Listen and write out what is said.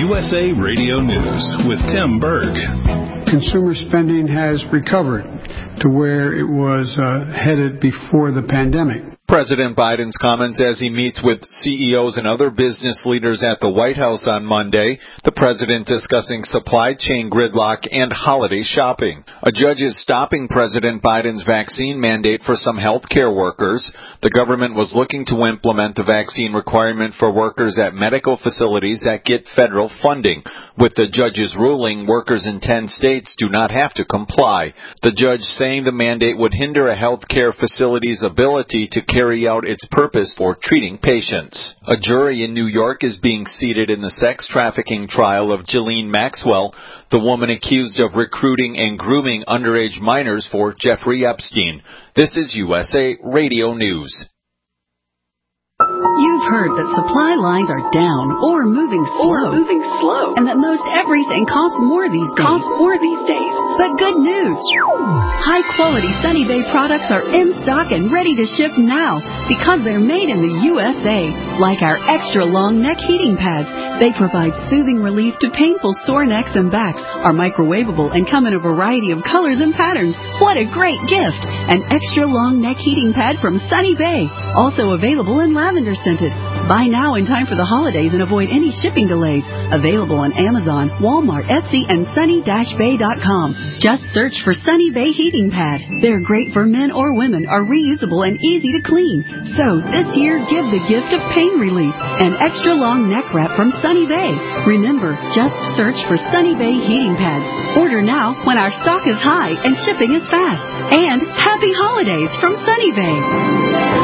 USA Radio News with Tim Berg. Consumer spending has recovered to where it was headed before the pandemic. President Biden's comments as he meets with CEOs and other business leaders at the White House on Monday, the president discussing supply chain gridlock and holiday shopping. A judge is stopping President Biden's vaccine mandate for some health care workers. The government was looking to implement the vaccine requirement for workers at medical facilities that get federal funding. With the judge's ruling, workers in 10 states do not have to comply. The judge saying the mandate would hinder a health care facility's ability to carry out its purpose for treating patients. A jury in New York is being seated in the sex trafficking trial of Ghislaine Maxwell, the woman accused of recruiting and grooming underage minors for Jeffrey Epstein. This is USA Radio News. You've heard that supply lines are down or moving slow, and that most everything costs more these days. But good news! High-quality Sunny Bay products are in stock and ready to ship now because they're made in the USA. Like our extra-long neck heating pads, they provide soothing relief to painful sore necks and backs, are microwavable and come in a variety of colors and patterns. What a great gift! An extra-long neck heating pad from Sunny Bay, also available in lavender scented. Buy now in time for the holidays and avoid any shipping delays. Available on Amazon, Walmart, Etsy, and sunny-bay.com. Just search for Sunny Bay Heating Pad. They're great for men or women, are reusable and easy to clean. So this year, give the gift of pain relief. An extra long neck wrap from Sunny Bay. Remember, just search for Sunny Bay Heating Pads. Order now when our stock is high and shipping is fast. And happy holidays from Sunny Bay.